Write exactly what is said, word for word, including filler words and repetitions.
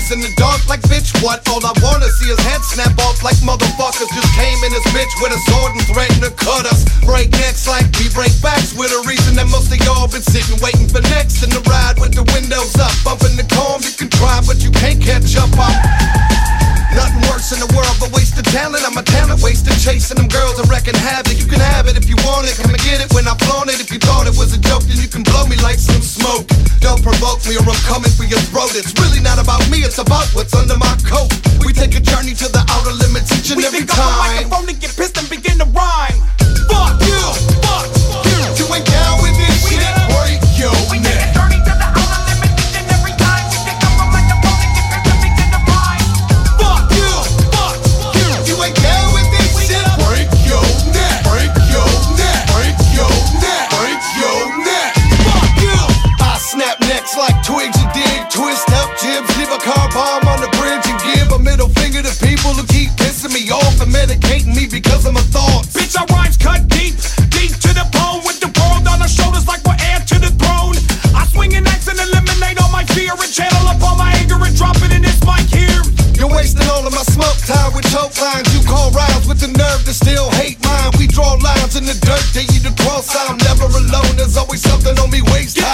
in the dark like bitch, what? All I wanna see is head snap off like motherfuckers just came in this bitch with a sword and threatened to cut us. Break necks like we break backs, with a reason that most of y'all been sitting waiting for next. In the ride with the windows up, bumping the calm, you can try but you can't catch up. I'm nothing worse in the world but wasted talent. I'm a talent wasted chasing them girls and wrecking havoc. You can have it if you want it, come and get it when I flaunt it. If you thought it was a joke, then you can blow me like some smoke. Don't provoke me or I'm coming for your throat. It's really not about me, it's about what's under my coat. We take a journey to the outer limits each and we every pick time. up a microphone and get pissed and begin to rhyme. Fuck you, fuck you. You ain't down with this shit, break your We neck. take a journey to the outer limits each and every time. We pick up a microphone and get pissed and begin to rhyme. Fuck you, fuck you. You ain't down with this shit, break your neck, break your neck, break your neck, break your neck. Fuck you. I snap necks like twigs and dig, twist up jibs, leave a car bomb on the bridge and give a middle finger to people who keep pissing me off and medicating me because of my thoughts. Bitch, our rhymes cut deep, deep to the bone, with the world on our shoulders like we're heir to the throne. I swing an axe and eliminate all my fear and channel up all my anger and drop it in this mic here. You're wasting all of my smoke time with choke lines. You call rhymes with the nerve to still hate mine. We draw lines in the dirt, they you to cross. I'm never alone, there's always something on me waste time.